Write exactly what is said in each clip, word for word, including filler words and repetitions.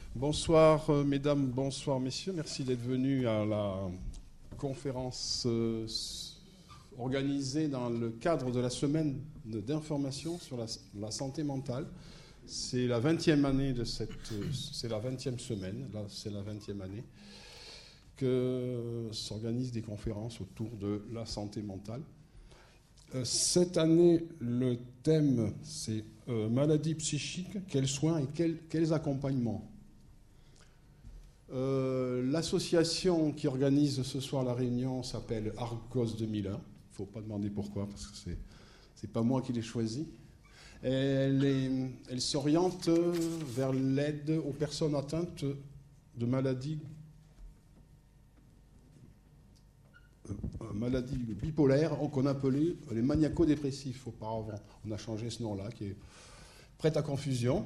Bonsoir euh, mesdames, bonsoir messieurs, merci d'être venus à la conférence euh, organisée dans le cadre de la semaine d'information sur la, la santé mentale. C'est la vingtième année de cette, c'est la vingtième semaine, là c'est la vingtième année que s'organisent des conférences autour de la santé mentale. Euh, cette année, le thème c'est euh, maladie psychique, quels soins et quels, quels accompagnements. Euh, l'association qui organise ce soir la réunion s'appelle Argos deux mille un. Il ne faut pas demander pourquoi, parce que c'est, c'est pas moi qui l'ai choisi. Elle, est, elle s'oriente vers l'aide aux personnes atteintes de maladies, euh, maladies bipolaires qu'on appelait les maniaco-dépressifs auparavant. On a changé ce nom-là, qui est prêt à confusion.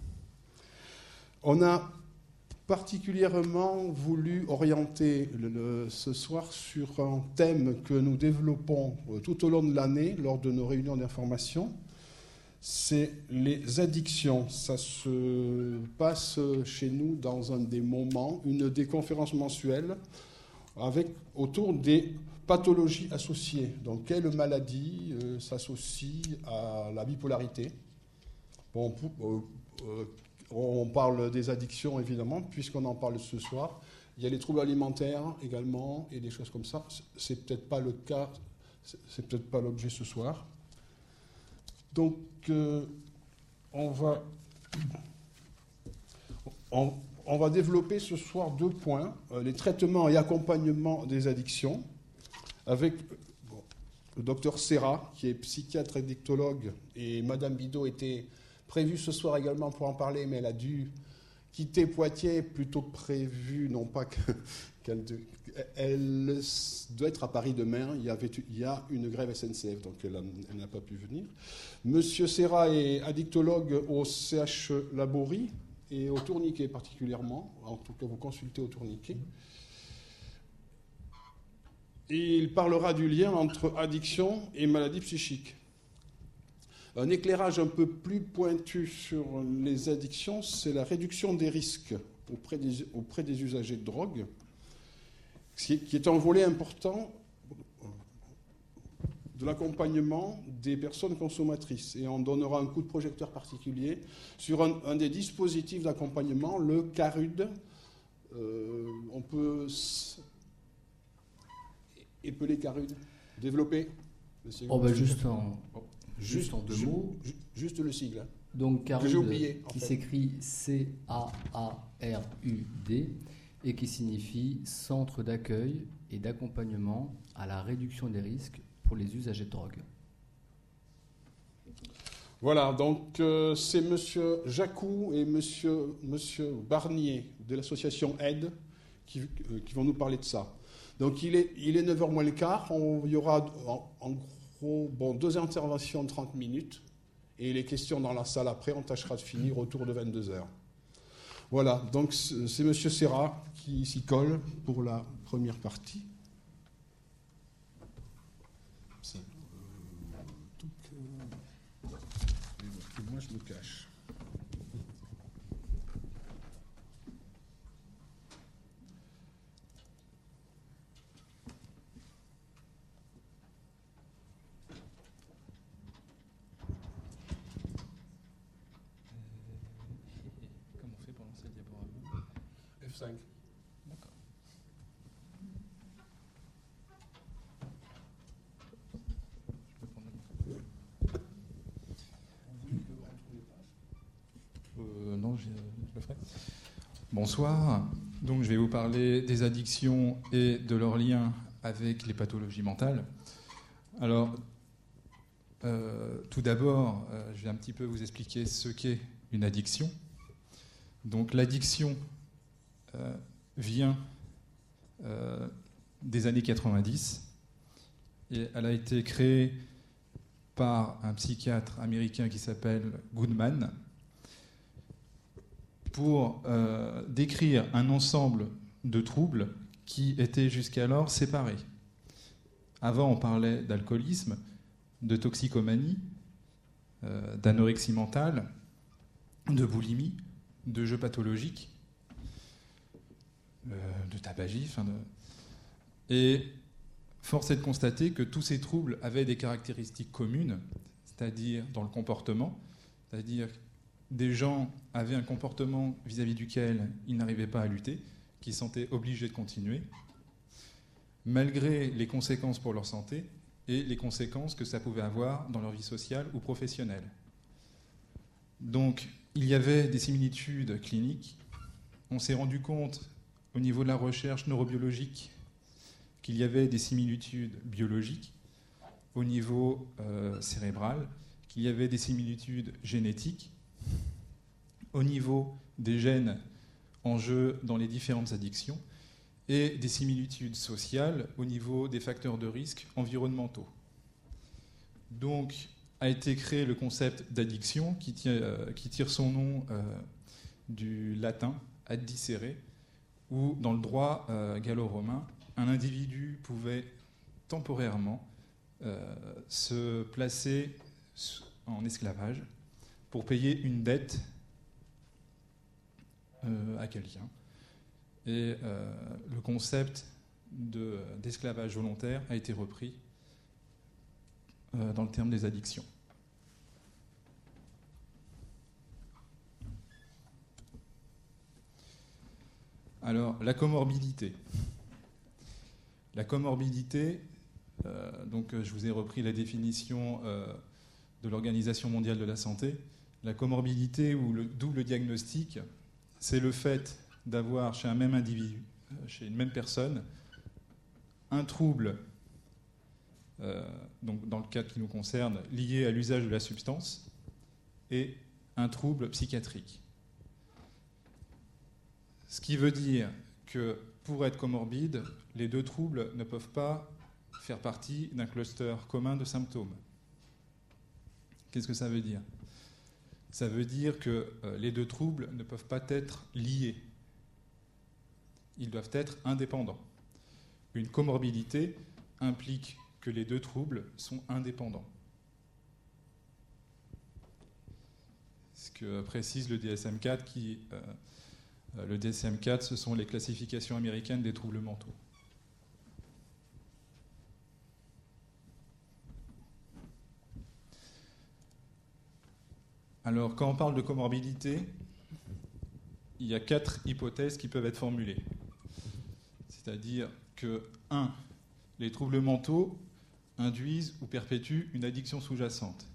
On a particulièrement voulu orienter le, le, ce soir sur un thème que nous développons tout au long de l'année lors de nos réunions d'information, c'est les addictions. Ça se passe chez nous dans un des moments, une des conférences mensuelles, avec, autour des pathologies associées. Donc, quelle maladie euh, s'associe à la bipolarité? Bon, euh, euh, On parle des addictions, évidemment, puisqu'on en parle ce soir. Il y a les troubles alimentaires également, et des choses comme ça. C'est peut-être pas le cas, c'est peut-être pas l'objet ce soir. Donc, euh, on va, on, on va développer ce soir deux points. Euh, les traitements et accompagnement des addictions, avec bon, le docteur Serra, qui est psychiatre addictologue, et Madame Bidot était prévue ce soir également pour en parler, mais elle a dû quitter Poitiers, plutôt que prévu, non pas que, qu'elle de, elle doit être à Paris demain, il y, avait, il y a une grève S N C F, donc elle, a, elle n'a pas pu venir. Monsieur Serra est addictologue au C H Laborie et au Tourniquet particulièrement, en tout cas vous consultez au Tourniquet. Et il parlera du lien entre addiction et maladie psychique. Un éclairage un peu plus pointu sur les addictions, c'est la réduction des risques auprès des, auprès des usagers de drogue, qui est un volet important de l'accompagnement des personnes consommatrices. Et on donnera un coup de projecteur particulier sur un, un des dispositifs d'accompagnement, le CARUD. Euh, on peut épeler CARUD, développer. Oh ben juste en... Oh. Juste, juste en deux ju- mots. Ju- juste le sigle. Donc, CARUD, que j'ai oublié, qui fait. s'écrit C A A R U D et qui signifie Centre d'accueil et d'accompagnement à la réduction des risques pour les usagers de drogue. Voilà, donc euh, c'est Monsieur Jacou et Monsieur, Monsieur Barnier de l'association Aide qui, euh, qui vont nous parler de ça. Donc il est, il est neuf heures moins le quart, on, il y aura en, en gros Bon, deux interventions de trente minutes et les questions dans la salle après, on tâchera de finir autour de vingt-deux heures. Voilà, donc c'est M. Serra qui s'y colle pour la première partie. Ça, euh, donc, euh, moi je me cache. F cinq. D'accord. Je peux prendre le euh, Non, je, je le ferai. Bonsoir. Donc, je vais vous parler des addictions et de leur lien avec les pathologies mentales. Alors, euh, tout d'abord, euh, je vais un petit peu vous expliquer ce qu'est une addiction. Donc, l'addiction euh, vient euh, des années quatre-vingt-dix et elle a été créée par un psychiatre américain qui s'appelle Goodman pour euh, décrire un ensemble de troubles qui étaient jusqu'alors séparés. Avant, on parlait d'alcoolisme, de toxicomanie, euh, d'anorexie mentale, de boulimie, de jeux pathologiques euh, de tabagisme. Enfin de... Et force est de constater que tous ces troubles avaient des caractéristiques communes, c'est-à-dire dans le comportement, c'est-à-dire des gens avaient un comportement vis-à-vis duquel ils n'arrivaient pas à lutter, qu'ils se sentaient obligés de continuer, malgré les conséquences pour leur santé et les conséquences que ça pouvait avoir dans leur vie sociale ou professionnelle. Donc, il y avait des similitudes cliniques. On s'est rendu compte, au niveau de la recherche neurobiologique, qu'il y avait des similitudes biologiques, au niveau euh, cérébral, qu'il y avait des similitudes génétiques, au niveau des gènes en jeu dans les différentes addictions, et des similitudes sociales au niveau des facteurs de risque environnementaux. Donc, a été créé le concept d'addiction qui tire, euh, qui tire son nom euh, du latin addicere, où dans le droit euh, gallo-romain, un individu pouvait temporairement euh, se placer en esclavage pour payer une dette euh, à quelqu'un. Et euh, le concept de, d'esclavage volontaire a été repris euh, dans le terme des addictions. Alors, la comorbidité. La comorbidité, euh, donc je vous ai repris la définition euh, de l'Organisation mondiale de la santé. La comorbidité ou le double diagnostic, c'est le fait d'avoir chez un même individu, chez une même personne, un trouble, euh, donc dans le cas qui nous concerne, lié à l'usage de la substance, et un trouble psychiatrique. Ce qui veut dire que pour être comorbide, les deux troubles ne peuvent pas faire partie d'un cluster commun de symptômes. Qu'est-ce que ça veut dire ? Ça veut dire que euh, les deux troubles ne peuvent pas être liés. Ils doivent être indépendants. Une comorbidité implique que les deux troubles sont indépendants. Ce que précise le D S M quatre, qui, euh, le D S M quatre, ce sont les classifications américaines des troubles mentaux. Alors, quand on parle de comorbidité, il y a quatre hypothèses qui peuvent être formulées. C'est-à-dire que, un, les troubles mentaux induisent ou perpétuent une addiction sous-jacente.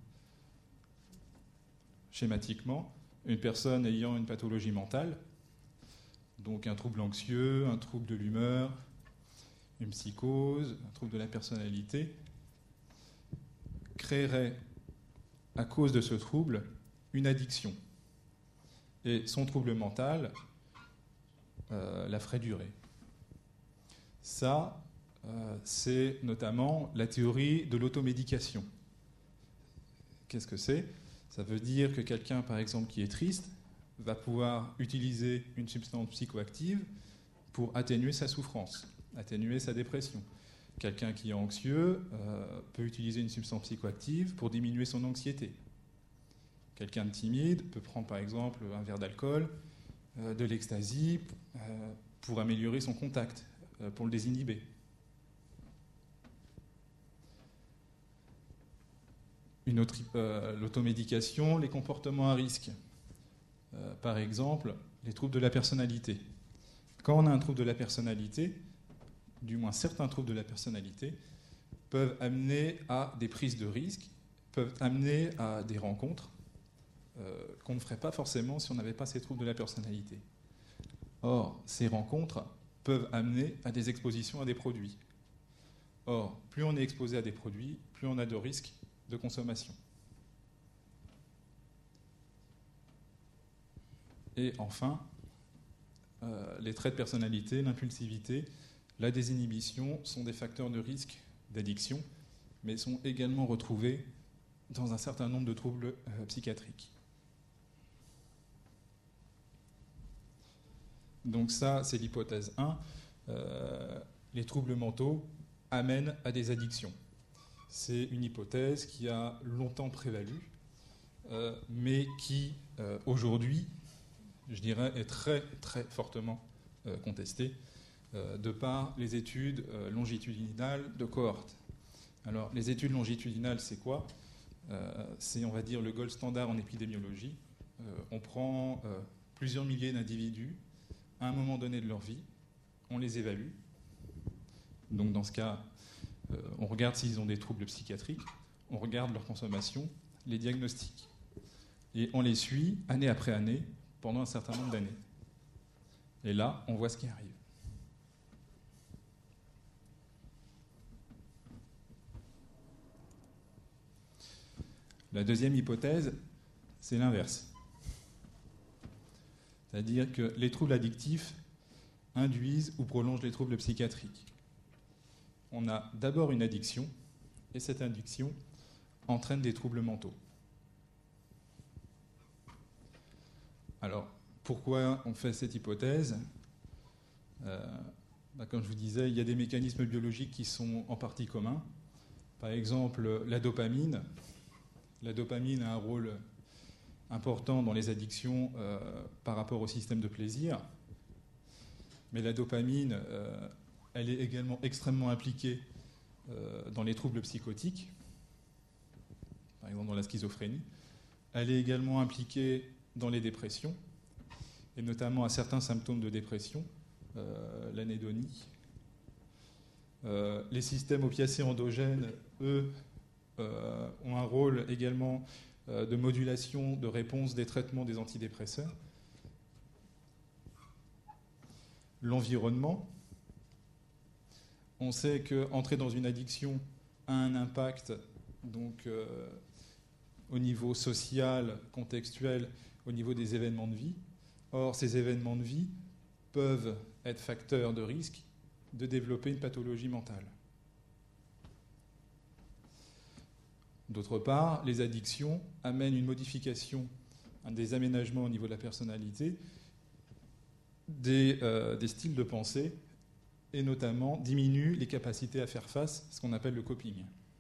Schématiquement, une personne ayant une pathologie mentale, donc un trouble anxieux, un trouble de l'humeur, une psychose, un trouble de la personnalité, créerait, à cause de ce trouble, une addiction. Et son trouble mental euh, la ferait durer. Ça, euh, c'est notamment la théorie de l'automédication. Qu'est-ce que c'est ? Ça veut dire que quelqu'un, par exemple, qui est triste, va pouvoir utiliser une substance psychoactive pour atténuer sa souffrance, atténuer sa dépression. Quelqu'un qui est anxieux euh, peut utiliser une substance psychoactive pour diminuer son anxiété. Quelqu'un de timide peut prendre, par exemple, un verre d'alcool, euh, de l'ecstasy, euh, pour améliorer son contact, euh, pour le désinhiber. Une autre, euh, l'automédication, les comportements à risque. Euh, par exemple, les troubles de la personnalité. Quand on a un trouble de la personnalité, du moins certains troubles de la personnalité, peuvent amener à des prises de risques, peuvent amener à des rencontres euh, qu'on ne ferait pas forcément si on n'avait pas ces troubles de la personnalité. Or, ces rencontres peuvent amener à des expositions à des produits. Or, plus on est exposé à des produits, plus on a de risques de consommation. Et enfin, euh, les traits de personnalité, l'impulsivité, la désinhibition sont des facteurs de risque d'addiction, mais sont également retrouvés dans un certain nombre de troubles euh, psychiatriques. Donc ça, c'est l'hypothèse un. Euh, les troubles mentaux amènent à des addictions. C'est une hypothèse qui a longtemps prévalu, euh, mais qui, euh, aujourd'hui, je dirais, est très, très fortement euh, contestée euh, de par les études euh, longitudinales de cohorte. Alors, les études longitudinales, c'est quoi ? euh, C'est, on va dire, le gold standard en épidémiologie. Euh, on prend euh, plusieurs milliers d'individus à un moment donné de leur vie, on les évalue. Donc, dans ce cas, euh, on regarde s'ils ont des troubles psychiatriques, on regarde leur consommation, les diagnostics. Et on les suit année après année pendant un certain nombre d'années. Et là, on voit ce qui arrive. La deuxième hypothèse, c'est l'inverse. C'est-à-dire que les troubles addictifs induisent ou prolongent les troubles psychiatriques. On a d'abord une addiction, et cette addiction entraîne des troubles mentaux. Alors, pourquoi on fait cette hypothèse ? euh, bah, Comme je vous disais, il y a des mécanismes biologiques qui sont en partie communs. Par exemple, la dopamine. La dopamine a un rôle important dans les addictions euh, par rapport au système de plaisir. Mais la dopamine, euh, elle est également extrêmement impliquée euh, dans les troubles psychotiques, par exemple dans la schizophrénie. Elle est également impliquée dans les dépressions, et notamment à certains symptômes de dépression, euh, l'anédonie. Euh, les systèmes opiacés endogènes, eux, euh, ont un rôle également euh, de modulation de réponse des traitements des antidépresseurs. L'environnement. On sait qu'entrer dans une addiction a un impact donc, euh, au niveau social, contextuel, au niveau des événements de vie. Or, ces événements de vie peuvent être facteurs de risque de développer une pathologie mentale. D'autre part, les addictions amènent une modification, des aménagements au niveau de la personnalité, des, euh, des styles de pensée, et notamment diminuent les capacités à faire face, ce qu'on appelle le coping.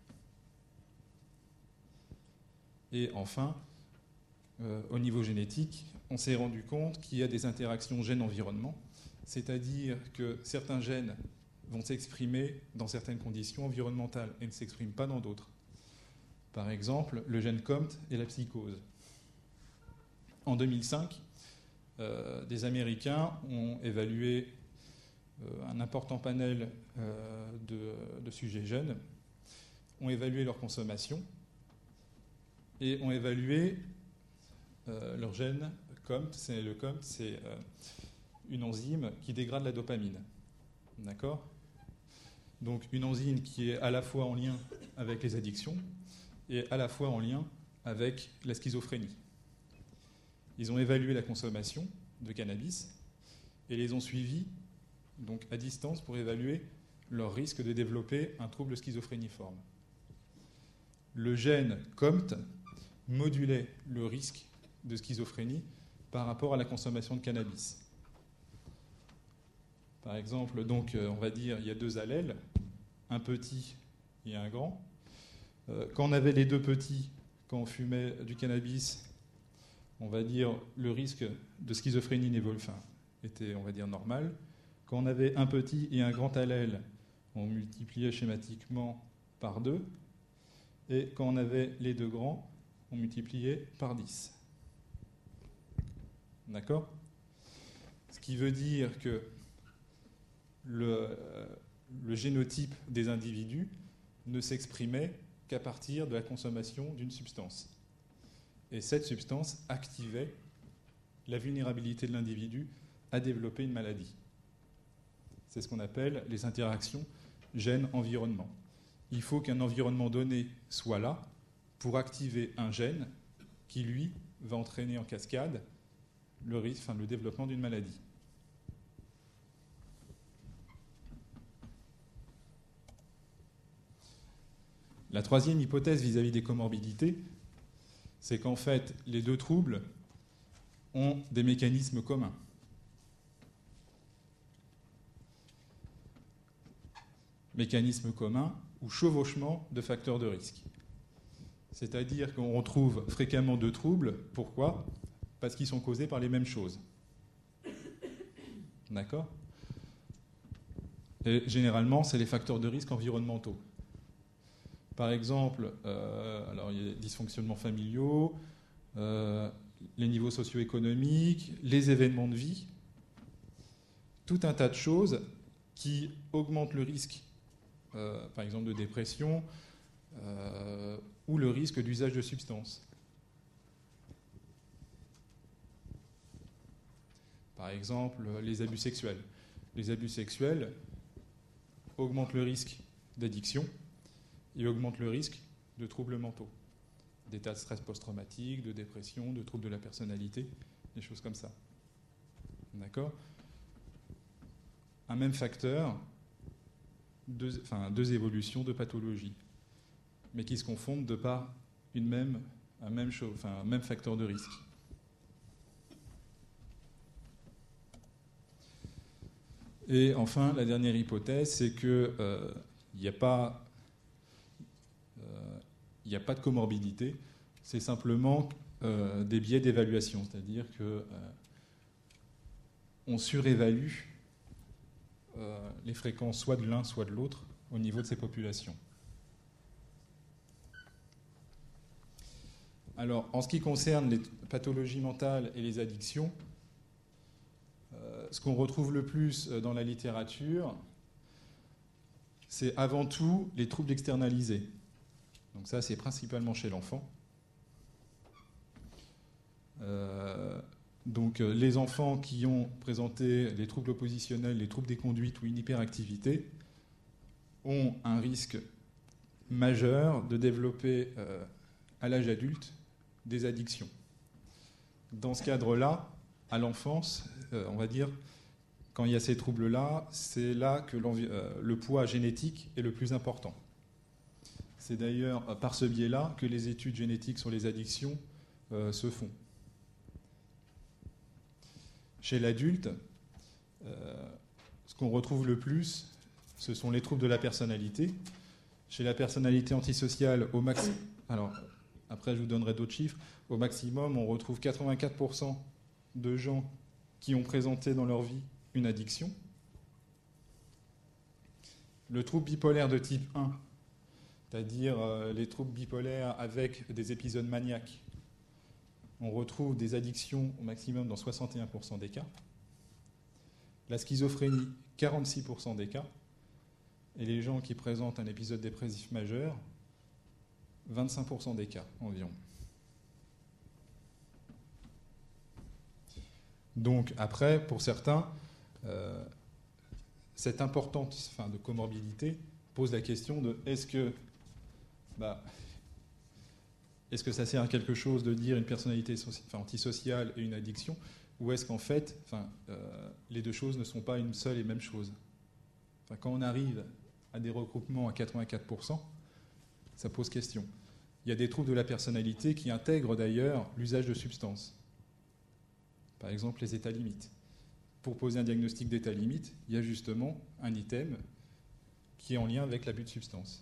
Et enfin, euh, au niveau génétique, on s'est rendu compte qu'il y a des interactions gène-environnement, c'est-à-dire que certains gènes vont s'exprimer dans certaines conditions environnementales et ne s'expriment pas dans d'autres. Par exemple, le gène C O M T et la psychose. En deux mille cinq, euh, des Américains ont évalué euh, un important panel euh, de, de sujets jeunes, ont évalué leur consommation et ont évalué euh, leur gène C O M T. C'est, le C O M T, c'est euh, une enzyme qui dégrade la dopamine. D'accord ? Donc une enzyme qui est à la fois en lien avec les addictions et à la fois en lien avec la schizophrénie. Ils ont évalué la consommation de cannabis et les ont suivis donc à distance pour évaluer leur risque de développer un trouble schizophréniforme. Le gène C O M T modulait le risque de schizophrénie par rapport à la consommation de cannabis. Par exemple, donc, on va dire il y a deux allèles, un petit et un grand. Quand on avait les deux petits, quand on fumait du cannabis, on va dire le risque de schizophrénie enfin, était, on va dire, normal. Quand on avait un petit et un grand allèle, on multipliait schématiquement par deux. Et quand on avait les deux grands, on multipliait par dix. D'accord ? Ce qui veut dire que le, le génotype des individus ne s'exprimait qu'à partir de la consommation d'une substance. Et cette substance activait la vulnérabilité de l'individu à développer une maladie. C'est ce qu'on appelle les interactions gène-environnement. Il faut qu'un environnement donné soit là pour activer un gène qui, lui, va entraîner en cascade le risque, enfin, le développement d'une maladie. La troisième hypothèse vis-à-vis des comorbidités, c'est qu'en fait, les deux troubles ont des mécanismes communs. Mécanismes communs ou chevauchement de facteurs de risque. C'est-à-dire qu'on retrouve fréquemment deux troubles. Pourquoi ? Parce qu'ils sont causés par les mêmes choses. D'accord ? Et généralement, c'est les facteurs de risque environnementaux. Par exemple, euh, alors il y a les dysfonctionnements familiaux, euh, les niveaux socio-économiques, les événements de vie, tout un tas de choses qui augmentent le risque, euh, par exemple de dépression, euh, ou le risque d'usage de substances. Par exemple, les abus sexuels. Les abus sexuels augmentent le risque d'addiction et augmentent le risque de troubles mentaux, d'états de stress post-traumatique, de dépression, de troubles de la personnalité, des choses comme ça. D'accord ? Un même facteur, deux, enfin, deux évolutions de pathologie, mais qui se confondent de par une même, un, même chose, enfin, un même facteur de risque. Et enfin, la dernière hypothèse, c'est qu'il euh, n'y a pas, euh, il n'y a pas de comorbidité, c'est simplement euh, des biais d'évaluation, c'est-à-dire que euh, on surévalue euh, les fréquences soit de l'un, soit de l'autre au niveau de ces populations. Alors, en ce qui concerne les pathologies mentales et les addictions, euh, ce qu'on retrouve le plus dans la littérature, c'est avant tout les troubles externalisés. Donc ça, c'est principalement chez l'enfant. Euh, donc euh, les enfants qui ont présenté les troubles oppositionnels, les troubles des conduites ou une hyperactivité ont un risque majeur de développer euh, à l'âge adulte des addictions. Dans ce cadre-là, à l'enfance, euh, on va dire, quand il y a ces troubles-là, c'est là que euh, le poids génétique est le plus important. C'est d'ailleurs euh, par ce biais-là que les études génétiques sur les addictions euh, se font. Chez l'adulte, euh, ce qu'on retrouve le plus, ce sont les troubles de la personnalité. Chez la personnalité antisociale, au max... Alors, après, je vous donnerai d'autres chiffres. Au maximum, on retrouve quatre-vingt-quatre pour cent de gens qui ont présenté dans leur vie une addiction. Le trouble bipolaire de type un, c'est-à-dire euh, les troubles bipolaires avec des épisodes maniaques, on retrouve des addictions au maximum dans soixante et un pour cent des cas. La schizophrénie, quarante-six pour cent des cas. Et les gens qui présentent un épisode dépressif majeur, vingt-cinq pour cent des cas environ. Donc après, pour certains, euh, cette importance enfin, de comorbidité pose la question de est-ce que, bah, est-ce que ça sert à quelque chose de dire une personnalité soci- enfin, antisociale et une addiction, ou est-ce qu'en fait, enfin, euh, les deux choses ne sont pas une seule et même chose. Enfin, quand on arrive à des regroupements à quatre-vingt-quatre pour cent, ça pose question. Il y a des troubles de la personnalité qui intègrent d'ailleurs l'usage de substances. Par exemple, les états limites. Pour poser un diagnostic d'état limite, il y a justement un item qui est en lien avec l'abus de substances.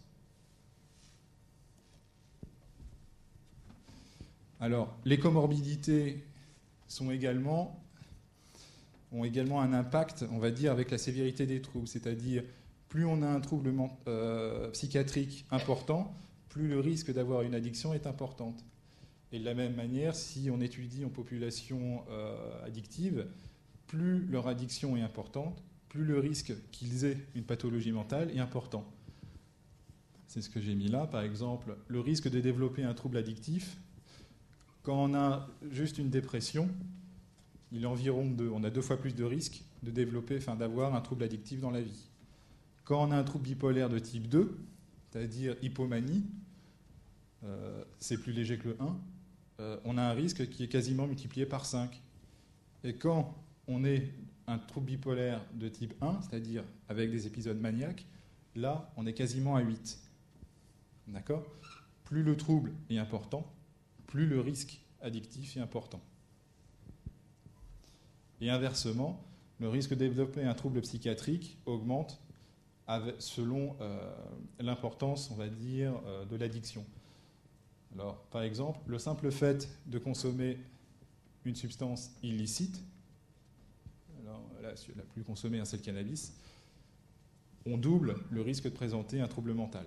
Alors, les comorbidités sont également, ont également un impact, on va dire, avec la sévérité des troubles. C'est-à-dire, plus on a un trouble euh, psychiatrique important, plus le risque d'avoir une addiction est importante. Et de la même manière, si on étudie en population euh, addictive, plus leur addiction est importante, plus le risque qu'ils aient une pathologie mentale est important. C'est ce que j'ai mis là, par exemple, le risque de développer un trouble addictif. Quand on a juste une dépression, il est environ deux. On a deux fois plus de risques de développer, enfin d'avoir un trouble addictif dans la vie. Quand on a un trouble bipolaire de type deux, c'est-à-dire hypomanie, euh, c'est plus léger que le un, euh, on a un risque qui est quasiment multiplié par cinq. Et quand on est un trouble bipolaire de type un, c'est-à-dire avec des épisodes maniaques, là, on est quasiment à huit. D'accord ? Plus le trouble est important, plus le risque addictif est important. Et inversement, le risque de développer un trouble psychiatrique augmente avec, selon euh, l'importance, on va dire, euh, de l'addiction. Alors, par exemple, le simple fait de consommer une substance illicite, alors, la, la, la plus consommée, hein, c'est le cannabis, on double le risque de présenter un trouble mental.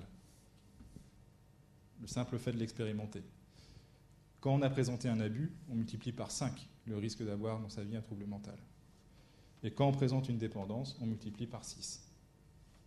Le simple fait de l'expérimenter. Quand on a présenté un abus, on multiplie par cinq le risque d'avoir dans sa vie un trouble mental. Et quand on présente une dépendance, on multiplie par six. D'accord ?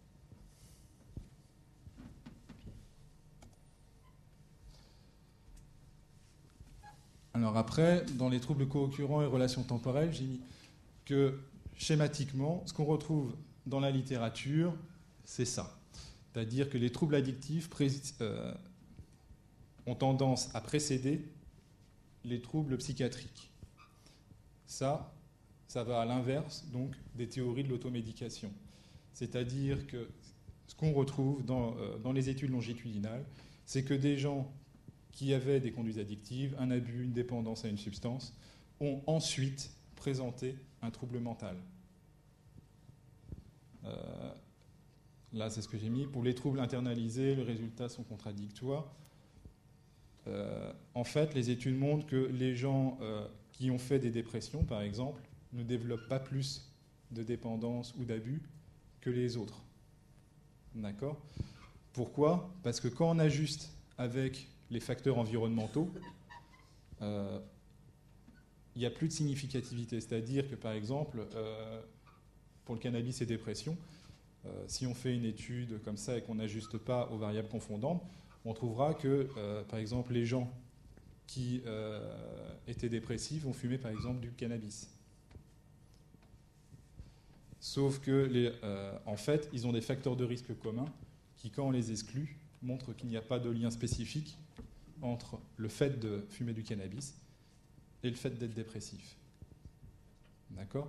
Alors après, dans les troubles co-occurrents et relations temporelles, j'ai mis que schématiquement, ce qu'on retrouve dans la littérature, c'est ça. C'est-à-dire que les troubles addictifs pré- euh, ont tendance à précéder les troubles psychiatriques. Ça, ça va à l'inverse donc des théories de l'automédication. C'est-à-dire que ce qu'on retrouve dans, euh, dans les études longitudinales, c'est que des gens qui avaient des conduites addictives, un abus, une dépendance à une substance, ont ensuite présenté un trouble mental. Euh, là, c'est ce que j'ai mis. Pour les troubles internalisés, les résultats sont contradictoires. Euh, en fait, les études montrent que les gens euh, qui ont fait des dépressions, par exemple, ne développent pas plus de dépendance ou d'abus que les autres. D'accord ? Pourquoi ? Parce que quand on ajuste avec les facteurs environnementaux, euh, il n'y a plus de significativité. C'est-à-dire que, par exemple, euh, pour le cannabis et dépression, euh, si on fait une étude comme ça et qu'on n'ajuste pas aux variables confondantes, on trouvera que, euh, par exemple, les gens qui euh, étaient dépressifs vont fumer, par exemple, du cannabis. Sauf que, les, euh, en fait, ils ont des facteurs de risque communs qui, quand on les exclut, montrent qu'il n'y a pas de lien spécifique entre le fait de fumer du cannabis et le fait d'être dépressif. D'accord ?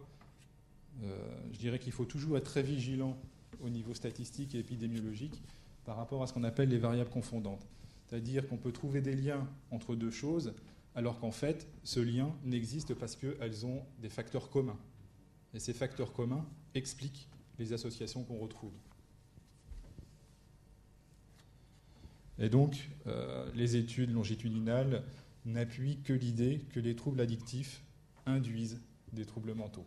euh, Je dirais qu'il faut toujours être très vigilant au niveau statistique et épidémiologique par rapport à ce qu'on appelle les variables confondantes. C'est-à-dire qu'on peut trouver des liens entre deux choses, alors qu'en fait, ce lien n'existe parce qu'elles ont des facteurs communs. Et ces facteurs communs expliquent les associations qu'on retrouve. Et donc, euh, les études longitudinales n'appuient que l'idée que les troubles addictifs induisent des troubles mentaux.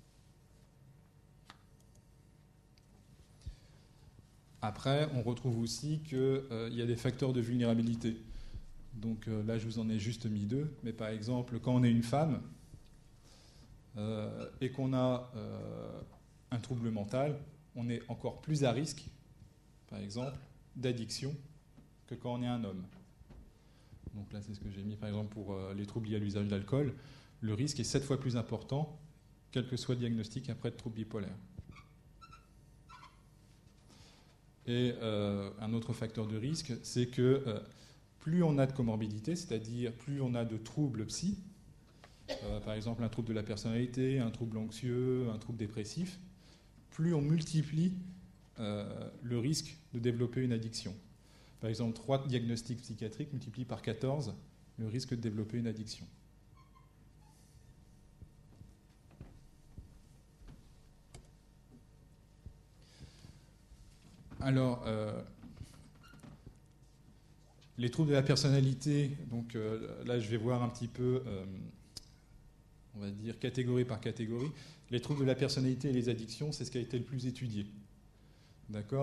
Après, on retrouve aussi qu'il euh, y a des facteurs de vulnérabilité. Donc euh, là, je vous en ai juste mis deux. Mais par exemple, quand on est une femme euh, et qu'on a euh, un trouble mental, on est encore plus à risque, par exemple, d'addiction que quand on est un homme. Donc là, c'est ce que j'ai mis, par exemple, pour euh, les troubles liés à l'usage d'alcool. Le risque est sept fois plus important, quel que soit le diagnostic après de troubles bipolaires. Et euh, un autre facteur de risque, c'est que euh, plus on a de comorbidité, c'est-à-dire plus on a de troubles psy, euh, par exemple un trouble de la personnalité, un trouble anxieux, un trouble dépressif, plus on multiplie euh, le risque de développer une addiction. Par exemple, trois diagnostics psychiatriques multiplient par quatorze le risque de développer une addiction. Alors, euh, les troubles de la personnalité, donc euh, là je vais voir un petit peu, euh, on va dire catégorie par catégorie. Les troubles de la personnalité et les addictions, c'est ce qui a été le plus étudié. D'accord ?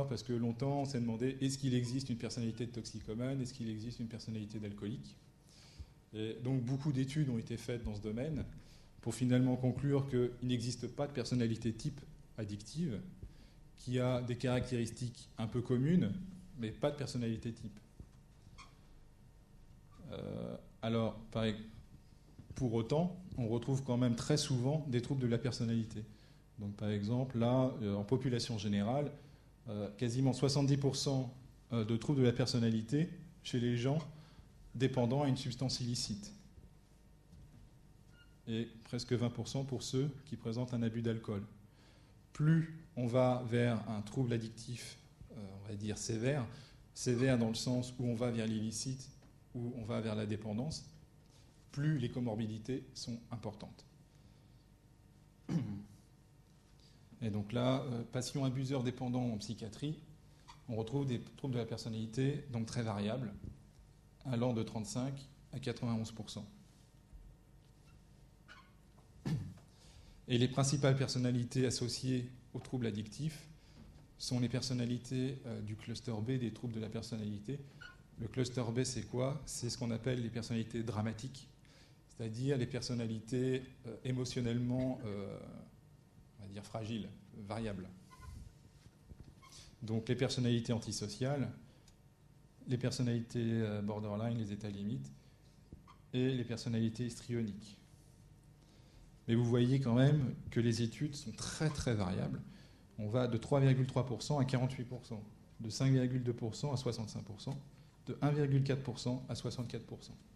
Parce que longtemps, on s'est demandé, est-ce qu'il existe une personnalité de toxicomane ? Est-ce qu'il existe une personnalité d'alcoolique ? Et donc, beaucoup d'études ont été faites dans ce domaine pour finalement conclure qu'il n'existe pas de personnalité type addictive, qui a des caractéristiques un peu communes, mais pas de personnalité type. Euh, alors, pareil, pour autant, on retrouve quand même très souvent des troubles de la personnalité. Donc, par exemple, là, euh, en population générale, Euh, quasiment soixante-dix pour cent de troubles de la personnalité chez les gens dépendants à une substance illicite. Et presque vingt pour cent pour ceux qui présentent un abus d'alcool. Plus on va vers un trouble addictif, euh, on va dire sévère, sévère dans le sens où on va vers l'illicite, où on va vers la dépendance, plus les comorbidités sont importantes. Et donc là, euh, patient abuseur dépendant en psychiatrie, on retrouve des troubles de la personnalité donc très variables, allant de trente-cinq à quatre-vingt-onze pour cent. Et les principales personnalités associées aux troubles addictifs sont les personnalités euh, du cluster B des troubles de la personnalité. Le cluster B, c'est quoi? C'est ce qu'on appelle les personnalités dramatiques, c'est-à-dire les personnalités euh, émotionnellement, euh, on va dire, fragiles, variables. Donc les personnalités antisociales, les personnalités euh, borderline, les états limites, et les personnalités histrioniques. Mais vous voyez quand même que les études sont très très variables. On va de trois virgule trois pour cent à quarante-huit pour cent, de cinq virgule deux pour cent à soixante-cinq pour cent, de un virgule quatre pour cent à soixante-quatre pour cent.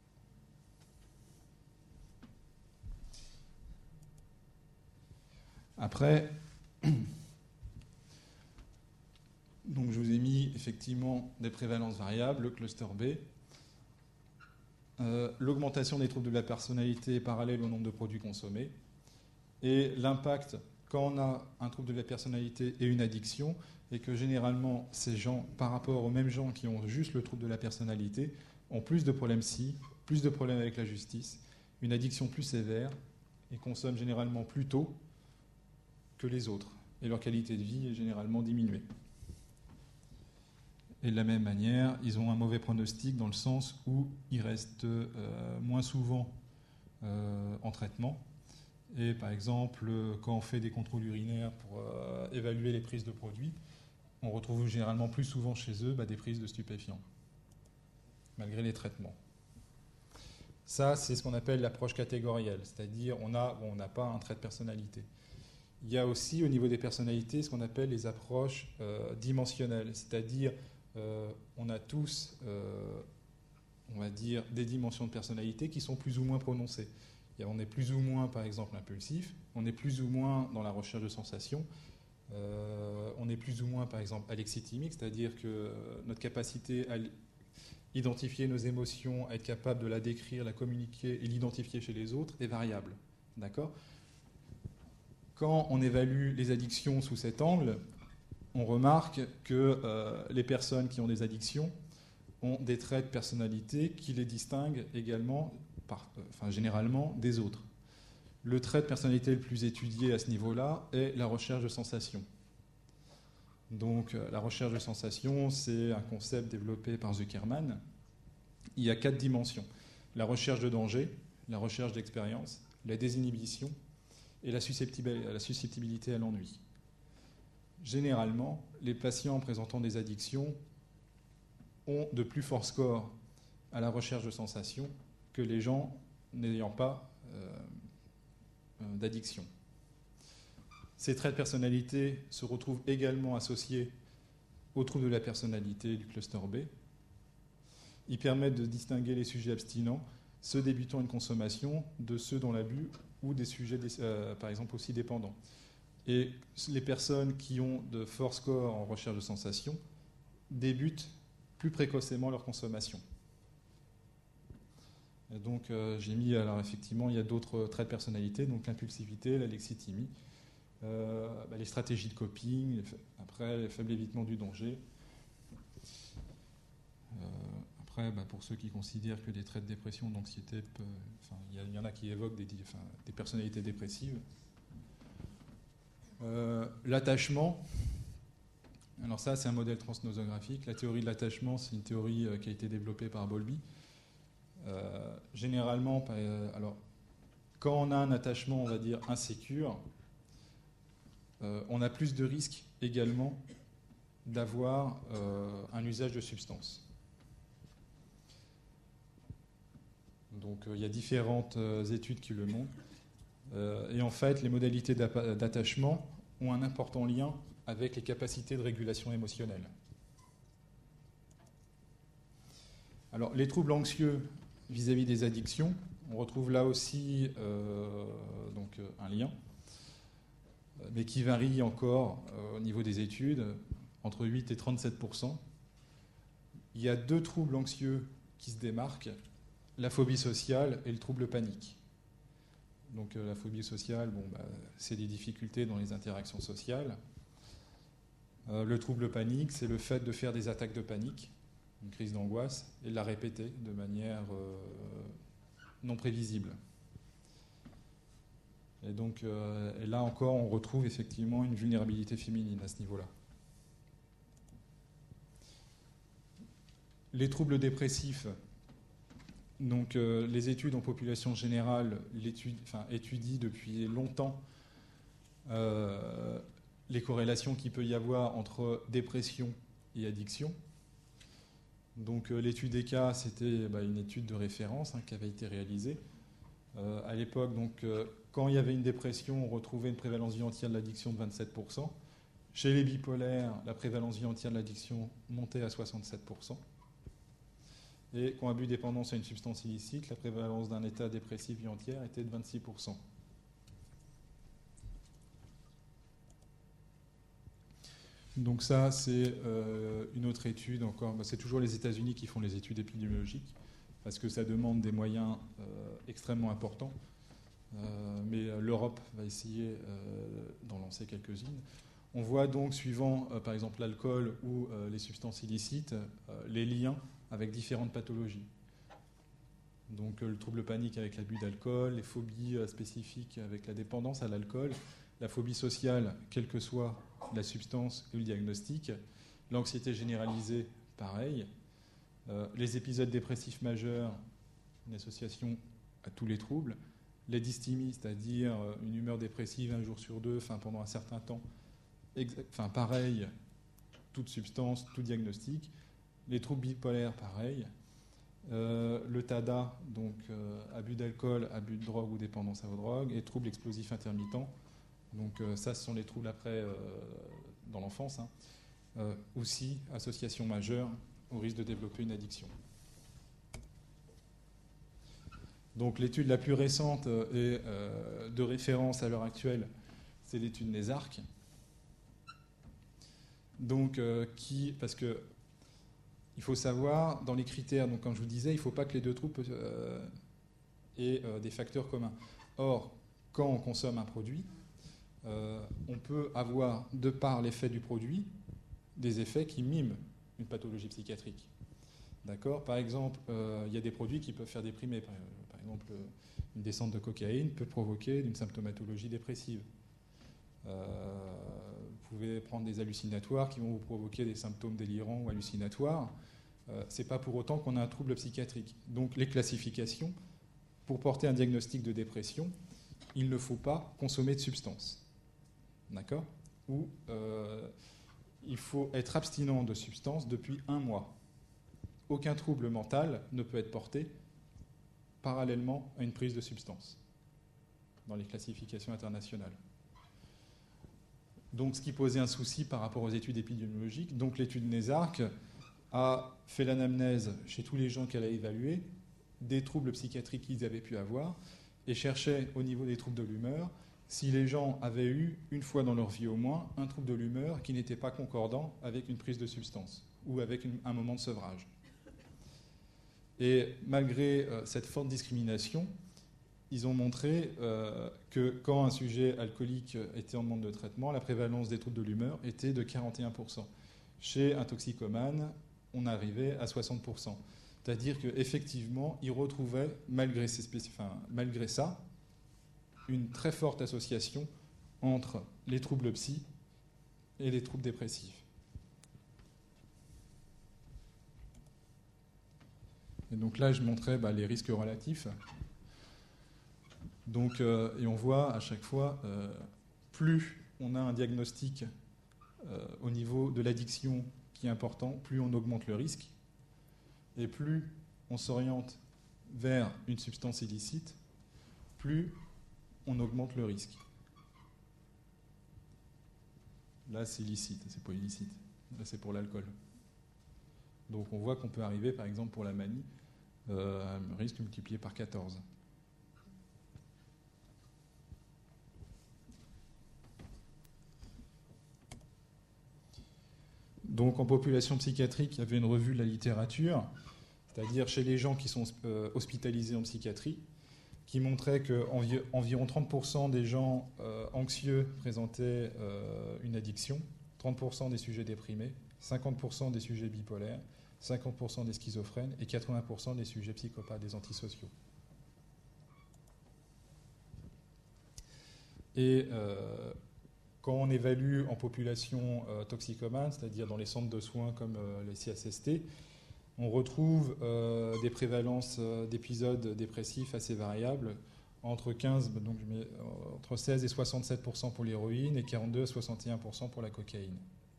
Après, donc je vous ai mis effectivement des prévalences variables, le cluster B. Euh, l'augmentation des troubles de la personnalité est parallèle au nombre de produits consommés. Et l'impact, quand on a un trouble de la personnalité et une addiction, est que généralement, ces gens, par rapport aux mêmes gens qui ont juste le trouble de la personnalité, ont plus de problèmes psy, plus de problèmes avec la justice, une addiction plus sévère, et consomment généralement plus tôt que les autres. Et leur qualité de vie est généralement diminuée. Et de la même manière, ils ont un mauvais pronostic dans le sens où ils restent euh, moins souvent euh, en traitement. Et par exemple, quand on fait des contrôles urinaires pour euh, évaluer les prises de produits, on retrouve généralement plus souvent chez eux bah, des prises de stupéfiants, malgré les traitements. Ça, c'est ce qu'on appelle l'approche catégorielle, c'est-à-dire on a, bon, on n'a pas un trait de personnalité. Il y a aussi au niveau des personnalités ce qu'on appelle les approches euh, dimensionnelles, c'est-à-dire Euh, on a tous, euh, on va dire, des dimensions de personnalité qui sont plus ou moins prononcées. Et on est plus ou moins, par exemple, impulsif, on est plus ou moins dans la recherche de sensations, euh, on est plus ou moins, par exemple, alexithymique, c'est-à-dire que notre capacité à identifier nos émotions, à être capable de la décrire, la communiquer et l'identifier chez les autres est variable. D'accord ? Quand on évalue les addictions sous cet angle, on remarque que euh, les personnes qui ont des addictions ont des traits de personnalité qui les distinguent également, par, euh, enfin, généralement, des autres. Le trait de personnalité le plus étudié à ce niveau-là est la recherche de sensations. Donc, euh, la recherche de sensations, c'est un concept développé par Zuckerman. Il y a quatre dimensions. La recherche de danger, la recherche d'expérience, la désinhibition et la susceptibilité, la susceptibilité à l'ennui. Généralement, les patients présentant des addictions ont de plus forts scores à la recherche de sensations que les gens n'ayant pas euh, euh, d'addiction. Ces traits de personnalité se retrouvent également associés aux troubles de la personnalité du cluster B. Ils permettent de distinguer les sujets abstinents, ceux débutant une consommation, de ceux dont l'abus ou des sujets, euh, par exemple, aussi dépendants. Et les personnes qui ont de forts scores en recherche de sensations débutent plus précocement leur consommation. Et donc euh, j'ai mis, alors effectivement, il y a d'autres traits de personnalité, donc l'impulsivité, l'alexithymie, euh, bah, les stratégies de coping, après le faible évitement du danger. Euh, après, bah, pour ceux qui considèrent que des traits de dépression, d'anxiété, enfin, il y, y en a qui évoquent des, enfin, des personnalités dépressives. Euh, l'attachement, alors ça c'est un modèle transnosographique. La théorie de l'attachement, c'est une théorie euh, qui a été développée par Bowlby. Euh, généralement, euh, alors, quand on a un attachement, on va dire, insécure, euh, on a plus de risques également d'avoir euh, un usage de substances. Donc euh, il y a différentes euh, études qui le montrent. Euh, et en fait, les modalités d'attachement ont un important lien avec les capacités de régulation émotionnelle. Alors, les troubles anxieux vis-à-vis des addictions, on retrouve là aussi euh, donc, un lien, mais qui varie encore euh, au niveau des études, entre huit et trente-sept pour cent. Il y a deux troubles anxieux qui se démarquent, la phobie sociale et le trouble panique. Donc euh, la phobie sociale, bon, bah, c'est des difficultés dans les interactions sociales. Euh, le trouble panique, c'est le fait de faire des attaques de panique, une crise d'angoisse, et de la répéter de manière euh, non prévisible. Et donc euh, et là encore, on retrouve effectivement une vulnérabilité féminine à ce niveau-là. Les troubles dépressifs, donc euh, les études en population générale enfin, étudient depuis longtemps euh, les corrélations qu'il peut y avoir entre dépression et addiction. Donc euh, l'étude E C A, c'était bah, une étude de référence hein, qui avait été réalisée. Euh, à l'époque, donc, euh, quand il y avait une dépression, on retrouvait une prévalence vie entière de l'addiction de vingt-sept pour cent. Chez les bipolaires, la prévalence vie entière de l'addiction montait à soixante-sept pour cent. Et quand abus dépendance à une substance illicite, la prévalence d'un état dépressif vie entière était de vingt-six pour cent. Donc ça, c'est euh, une autre étude encore. Bah, c'est toujours les États-Unis qui font les études épidémiologiques, parce que ça demande des moyens euh, extrêmement importants. Euh, mais l'Europe va essayer euh, d'en lancer quelques-unes. On voit donc, suivant euh, par exemple l'alcool ou euh, les substances illicites, euh, les liens avec différentes pathologies. Donc euh, le trouble panique avec l'abus d'alcool, les phobies euh, spécifiques avec la dépendance à l'alcool, la phobie sociale, quelle que soit la substance ou le diagnostic, l'anxiété généralisée, pareil, euh, les épisodes dépressifs majeurs, une association à tous les troubles, les dysthymies, c'est-à-dire une humeur dépressive un jour sur deux, enfin pendant un certain temps, enfin pareil, toute substance, tout diagnostic, les troubles bipolaires, pareil, euh, le T A D A, donc euh, abus d'alcool, abus de drogue ou dépendance à vos drogues, et troubles explosifs intermittents. Donc euh, ça, ce sont les troubles après euh, dans l'enfance. Hein. Euh, aussi, association majeure au risque de développer une addiction. Donc l'étude la plus récente et euh, de référence à l'heure actuelle, c'est l'étude NESARC. Donc euh, qui, parce que il faut savoir dans les critères, donc comme je vous disais, il ne faut pas que les deux troubles euh, aient euh, des facteurs communs. Or, quand on consomme un produit, euh, on peut avoir, de par l'effet du produit, des effets qui miment une pathologie psychiatrique. D'accord ? Par exemple, euh, il y a des produits qui peuvent faire déprimer. Par, par exemple, une descente de cocaïne peut provoquer une symptomatologie dépressive. Euh, vous pouvez prendre des hallucinatoires qui vont vous provoquer des symptômes délirants ou hallucinatoires. Euh, ce n'est pas pour autant qu'on a un trouble psychiatrique. Donc les classifications, pour porter un diagnostic de dépression, il ne faut pas consommer de substances. D'accord ? Ou euh, il faut être abstinent de substances depuis un mois. Aucun trouble mental ne peut être porté parallèlement à une prise de substance dans les classifications internationales. Donc, ce qui posait un souci par rapport aux études épidémiologiques. Donc, l'étude NESARC a fait l'anamnèse chez tous les gens qu'elle a évalués des troubles psychiatriques qu'ils avaient pu avoir et cherchait au niveau des troubles de l'humeur si les gens avaient eu, une fois dans leur vie au moins, un trouble de l'humeur qui n'était pas concordant avec une prise de substance ou avec une, un moment de sevrage. Et malgré euh, cette forte discrimination, ils ont montré euh, que quand un sujet alcoolique était en demande de traitement, la prévalence des troubles de l'humeur était de quarante et un pour cent. Chez un toxicomane, on arrivait à soixante pour cent. C'est-à-dire qu'effectivement, ils retrouvaient, malgré, ces spécif... enfin, malgré ça, une très forte association entre les troubles psy et les troubles dépressifs. Et donc là, je montrais bah, les risques relatifs. Donc, euh, et on voit à chaque fois, euh, plus on a un diagnostic euh, au niveau de l'addiction qui est important, plus on augmente le risque. Et plus on s'oriente vers une substance illicite, plus on augmente le risque. Là, c'est licite, c'est pas illicite. Là, c'est pour l'alcool. Donc, on voit qu'on peut arriver, par exemple, pour la manie, euh, à un risque multiplié par quatorze. Donc, en population psychiatrique, il y avait une revue de la littérature, c'est-à-dire chez les gens qui sont euh, hospitalisés en psychiatrie, qui montrait qu'environ trente pour cent des gens euh, anxieux présentaient euh, une addiction, trente pour cent des sujets déprimés, cinquante pour cent des sujets bipolaires, cinquante pour cent des schizophrènes et quatre-vingts pour cent des sujets psychopathes, des antisociaux. Et euh, quand on évalue en population euh, toxicomane, c'est-à-dire dans les centres de soins comme euh, les C S S T, on retrouve euh, des prévalences euh, d'épisodes dépressifs assez variables, entre, quinze, donc je mets, euh, entre seize et soixante-sept pour cent pour l'héroïne et quarante-deux à soixante et un pour cent pour la cocaïne.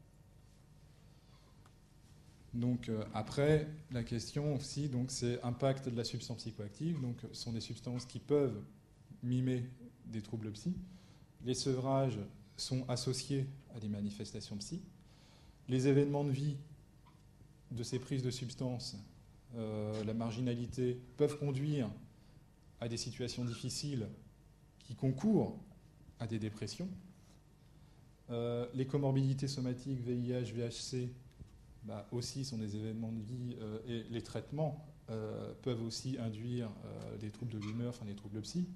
Donc euh, après, la question aussi, donc, c'est impact de la substance psychoactive. Donc, ce sont des substances qui peuvent mimer des troubles psy. Les sevrages sont associés à des manifestations psy. Les événements de vie de ces prises de substances, euh, la marginalité, peuvent conduire à des situations difficiles qui concourent à des dépressions. Euh, les comorbidités somatiques, V I H, V H C, bah, aussi sont des événements de vie euh, et les traitements euh, peuvent aussi induire euh, des troubles de l'humeur, enfin des troubles psy.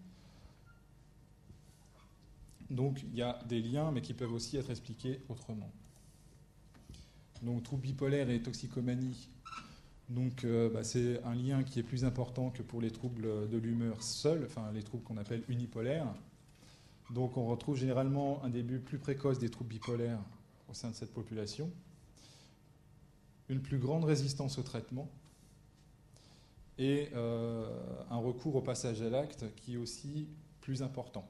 Donc il y a des liens, mais qui peuvent aussi être expliqués autrement. Donc troubles bipolaires et toxicomanie, donc euh, bah, c'est un lien qui est plus important que pour les troubles de l'humeur seuls, enfin les troubles qu'on appelle unipolaires. Donc on retrouve généralement un début plus précoce des troubles bipolaires au sein de cette population, une plus grande résistance au traitement et euh, un recours au passage à l'acte qui est aussi plus important.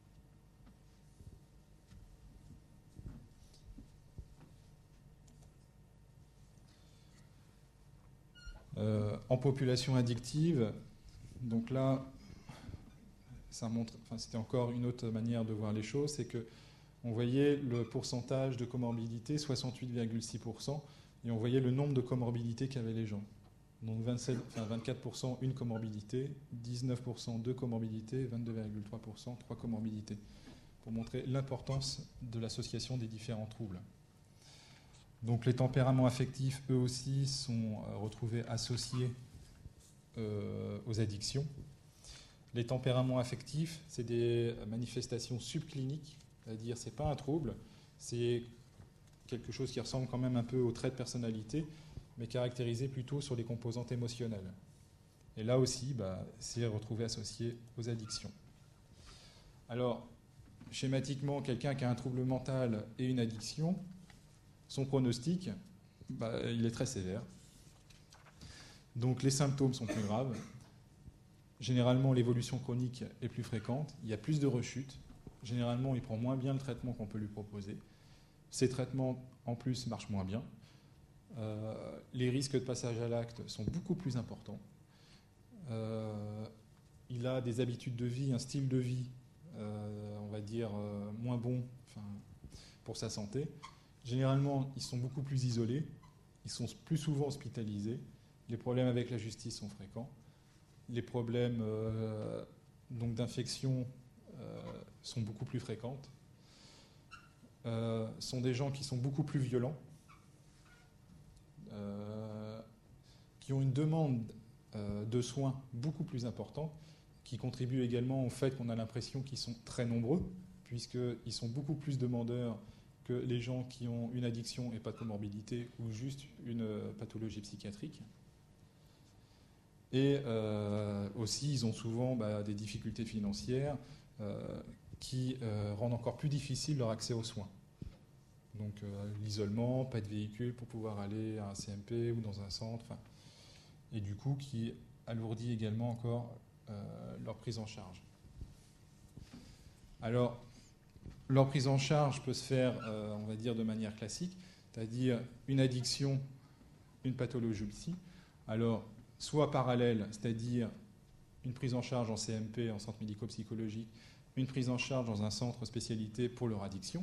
Euh, en population addictive, donc là, ça montre, enfin, c'était encore une autre manière de voir les choses, c'est que on voyait le pourcentage de comorbidité, soixante-huit virgule six pour cent, et on voyait le nombre de comorbidités qu'avaient les gens. Donc vingt-sept, enfin vingt-quatre pour cent une comorbidité, dix-neuf pour cent deux comorbidités, vingt-deux virgule trois pour cent trois comorbidités, pour montrer l'importance de l'association des différents troubles. Donc les tempéraments affectifs, eux aussi, sont retrouvés associés euh, aux addictions. Les tempéraments affectifs, c'est des manifestations subcliniques, c'est-à-dire c'est pas un trouble, c'est quelque chose qui ressemble quand même un peu au trait de personnalité, mais caractérisé plutôt sur les composantes émotionnelles. Et là aussi, bah, c'est retrouvé associé aux addictions. Alors, schématiquement, quelqu'un qui a un trouble mental et une addiction, son pronostic, bah, il est très sévère. Donc les symptômes sont plus graves. Généralement, l'évolution chronique est plus fréquente. Il y a plus de rechutes. Généralement, il prend moins bien le traitement qu'on peut lui proposer. Ces traitements, en plus, marchent moins bien. Euh, les risques de passage à l'acte sont beaucoup plus importants. Euh, il a des habitudes de vie, un style de vie, euh, on va dire, euh, moins bon enfin, pour sa santé. Généralement, ils sont beaucoup plus isolés, ils sont plus souvent hospitalisés, les problèmes avec la justice sont fréquents, les problèmes euh, donc d'infection euh, sont beaucoup plus fréquentes, euh, sont des gens qui sont beaucoup plus violents, euh, qui ont une demande euh, de soins beaucoup plus importante, qui contribuent également au fait qu'on a l'impression qu'ils sont très nombreux, puisqu'ils sont beaucoup plus demandeurs que les gens qui ont une addiction et pas de comorbidité ou juste une pathologie psychiatrique. Et euh, aussi, ils ont souvent bah, des difficultés financières euh, qui euh, rendent encore plus difficile leur accès aux soins. Donc euh, l'isolement, pas de véhicule pour pouvoir aller à un C M P ou dans un centre, et du coup qui alourdit également encore euh, leur prise en charge. Alors, leur prise en charge peut se faire, euh, on va dire, de manière classique, c'est-à-dire une addiction, une pathologie psy. Alors, soit parallèle, c'est-à-dire une prise en charge en C M P, en centre médico-psychologique, une prise en charge dans un centre spécialité pour leur addiction.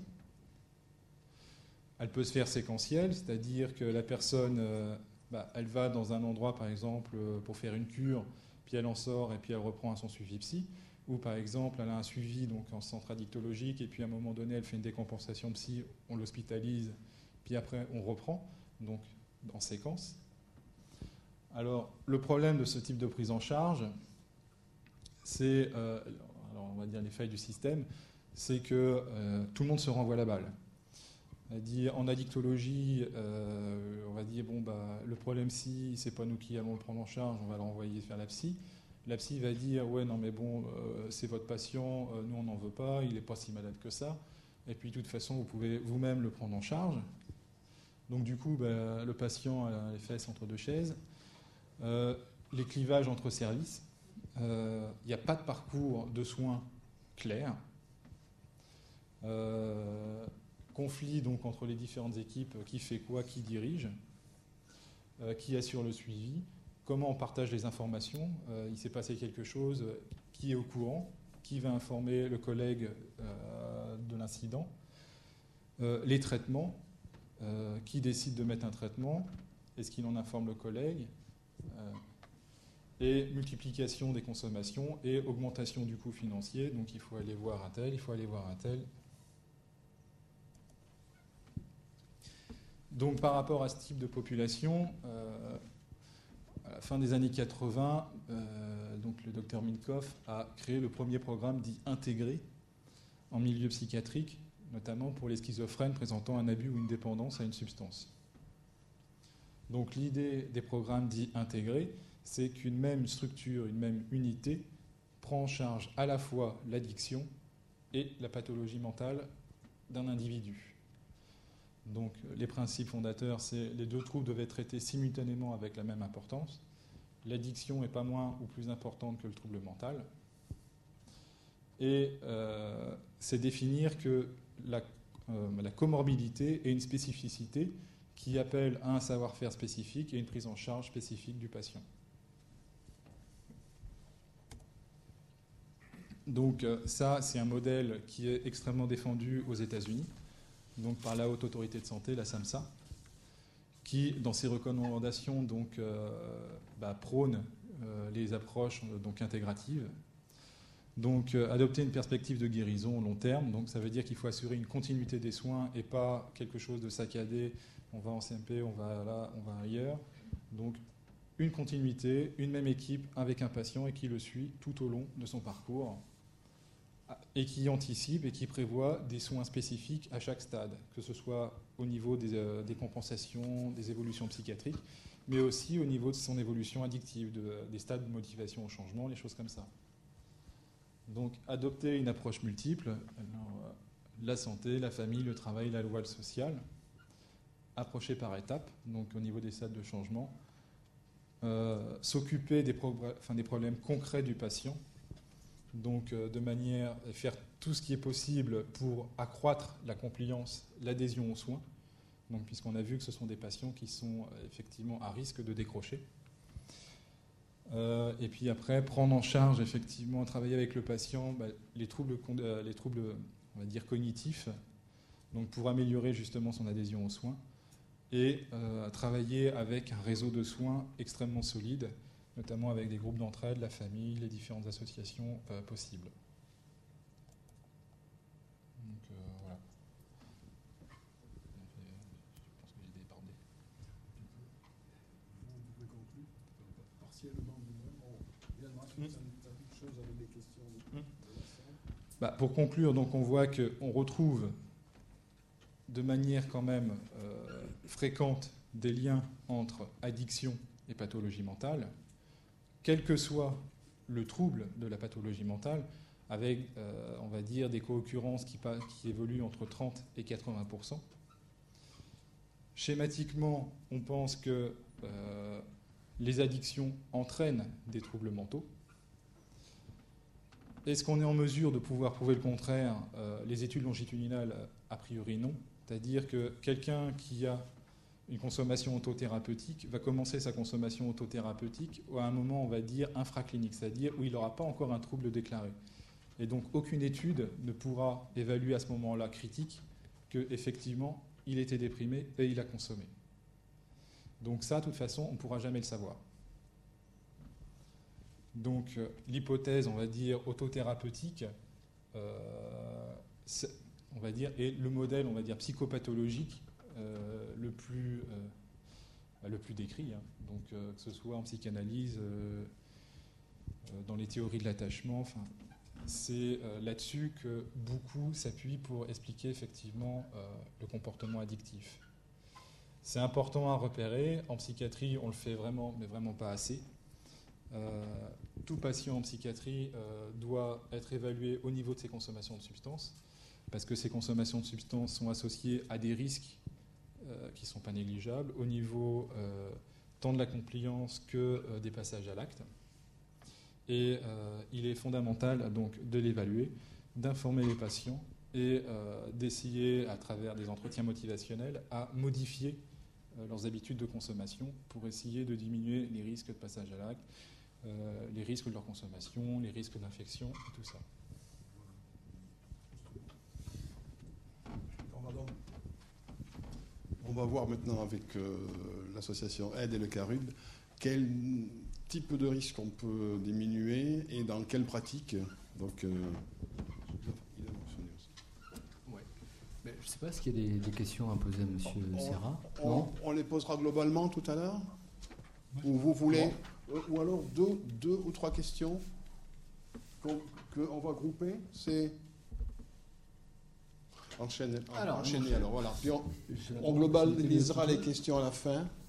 Elle peut se faire séquentielle, c'est-à-dire que la personne, euh, bah, elle va dans un endroit, par exemple, pour faire une cure, puis elle en sort et puis elle reprend à son suivi psy. Ou par exemple, elle a un suivi donc, en centre addictologique et puis à un moment donné, elle fait une décompensation psy, on l'hospitalise, puis après on reprend, donc en séquence. Alors, le problème de ce type de prise en charge, c'est, euh, alors on va dire les failles du système, c'est que euh, tout le monde se renvoie la balle. C'est-à-dire, en addictologie, euh, on va dire, bon, bah, le problème psy, c'est pas nous qui allons le prendre en charge, on va le renvoyer faire la psy. La psy va dire « ouais, non mais bon, euh, c'est votre patient, euh, nous on n'en veut pas, il n'est pas si malade que ça. Et puis de toute façon, vous pouvez vous-même le prendre en charge. » Donc du coup, bah, le patient a les fesses entre deux chaises. Euh, les clivages entre services. Il euh, n'y a pas de parcours de soins clair. Euh, conflit donc entre les différentes équipes, qui fait quoi, qui dirige, euh, qui assure le suivi. Comment on partage les informations, euh, il s'est passé quelque chose, euh, qui est au courant, qui va informer le collègue euh, de l'incident, euh, les traitements, euh, qui décide de mettre un traitement, est-ce qu'il en informe le collègue, euh, et multiplication des consommations et augmentation du coût financier, donc il faut aller voir un tel, il faut aller voir un tel. Donc par rapport à ce type de population, euh, à la fin des années quatre-vingts, euh, donc le docteur Minkoff a créé le premier programme dit intégré en milieu psychiatrique, notamment pour les schizophrènes présentant un abus ou une dépendance à une substance. Donc l'idée des programmes dits intégrés, c'est qu'une même structure, une même unité prend en charge à la fois l'addiction et la pathologie mentale d'un individu. Donc les principes fondateurs, c'est les deux troubles devaient être traités simultanément avec la même importance. L'addiction n'est pas moins ou plus importante que le trouble mental. Et euh, c'est définir que la, euh, la comorbidité est une spécificité qui appelle à un savoir-faire spécifique et une prise en charge spécifique du patient. Donc ça, c'est un modèle qui est extrêmement défendu aux États-Unis, donc par la Haute Autorité de Santé, la SAMHSA, qui, dans ses recommandations, donc, euh, bah, prône euh, les approches donc, intégratives. Donc, euh, adopter une perspective de guérison au long terme, donc ça veut dire qu'il faut assurer une continuité des soins et pas quelque chose de saccadé. On va en C M P, on va là, on va ailleurs. Donc, une continuité, une même équipe avec un patient et qui le suit tout au long de son parcours et qui anticipe et qui prévoit des soins spécifiques à chaque stade, que ce soit au niveau des, euh, des compensations, des évolutions psychiatriques, mais aussi au niveau de son évolution addictive, de, des stades de motivation au changement, les choses comme ça. Donc, adopter une approche multiple, alors, euh, la santé, la famille, le travail, la loi, le social, approcher par étapes, donc au niveau des stades de changement, euh, s'occuper des, pro- enfin, des problèmes concrets du patient, donc euh, de manière à faire tout ce qui est possible pour accroître la compliance, l'adhésion aux soins, donc, puisqu'on a vu que ce sont des patients qui sont euh, effectivement à risque de décrocher. Euh, et puis après, prendre en charge, effectivement, travailler avec le patient, bah, les, troubles, euh, les troubles, on va dire, cognitifs, donc pour améliorer justement son adhésion aux soins, et euh, travailler avec un réseau de soins extrêmement solide, notamment avec des groupes d'entraide, la famille, les différentes associations euh, possibles. Donc euh, voilà. Je pense que j'ai débordé. Vous pouvez conclure partiellement vous-même. On viendra sur certaines choses avec des questions. Mmh. Bah, pour conclure, donc on voit qu'on retrouve de manière quand même euh, fréquente des liens entre addiction et pathologie mentale, quel que soit le trouble de la pathologie mentale, avec, euh, on va dire, des co-occurrences qui, qui évoluent entre trente et quatre-vingts pour cent. Schématiquement, on pense que euh, les addictions entraînent des troubles mentaux. Est-ce qu'on est en mesure de pouvoir prouver le contraire? euh, Les études longitudinales, a priori non. C'est-à-dire que quelqu'un qui a une consommation autothérapeutique va commencer sa consommation autothérapeutique à un moment, on va dire, infraclinique, c'est-à-dire où il n'aura pas encore un trouble déclaré. Et donc, aucune étude ne pourra évaluer à ce moment-là critique qu'effectivement, il était déprimé et il a consommé. Donc ça, de toute façon, on ne pourra jamais le savoir. Donc, l'hypothèse, on va dire, autothérapeutique, euh, on va dire, est le modèle, on va dire, psychopathologique Euh, le, plus, euh, le plus décrit, hein. Donc, euh, que ce soit en psychanalyse, euh, euh, dans les théories de l'attachement, enfin, c'est euh, là-dessus que beaucoup s'appuient pour expliquer effectivement euh, le comportement addictif. C'est important à repérer. En psychiatrie, on le fait vraiment, mais vraiment pas assez. Euh, tout patient en psychiatrie euh, doit être évalué au niveau de ses consommations de substances, parce que ces consommations de substances sont associées à des risques euh, qui ne sont pas négligeables, au niveau euh, tant de la compliance que euh, des passages à l'acte. Et euh, il est fondamental donc de l'évaluer, d'informer les patients et euh, d'essayer, à travers des entretiens motivationnels, à modifier euh, leurs habitudes de consommation pour essayer de diminuer les risques de passage à l'acte, euh, les risques de leur consommation, les risques d'infection, et tout ça. On va, donc, on va voir maintenant avec euh, l'association Aide et le CARUB quel type de risque on peut diminuer et dans quelle pratique. Donc, euh, il a mentionné aussi. Ouais. Mais je ne sais pas s'il y a des, des questions à poser à M. Serra. On, Non on les posera globalement tout à l'heure. Ou vous voulez, ou alors deux, deux ou trois questions qu'on qu'on va grouper. C'est enchaîner. Alors, enchaîner alors voilà. Puis on, Je- on globalisera les questions à la fin.